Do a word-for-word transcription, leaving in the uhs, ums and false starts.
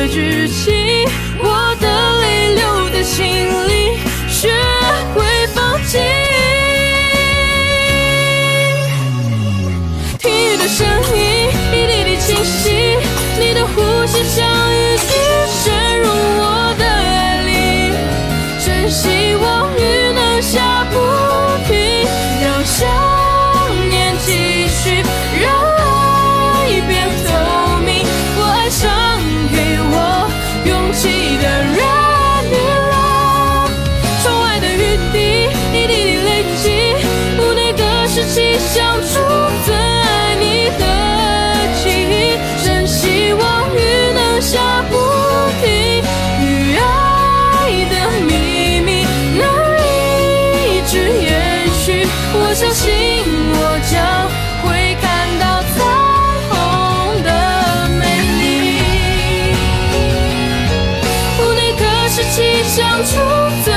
的剧情，我的泪流在心里，学会放弃。听雨的声音一滴滴清晰，你的呼吸像雨滴渗入我的爱里，真希望雨能下不停，让想念继续，让爱变透明。我爱上给我勇气的人，你了。窗外的雨滴一滴滴累积，不那个时期相处最爱你的记忆，真希望雨能下不停，与爱的秘密能一直延续。我相信我将会看到彩虹的美丽，不那个时期相处最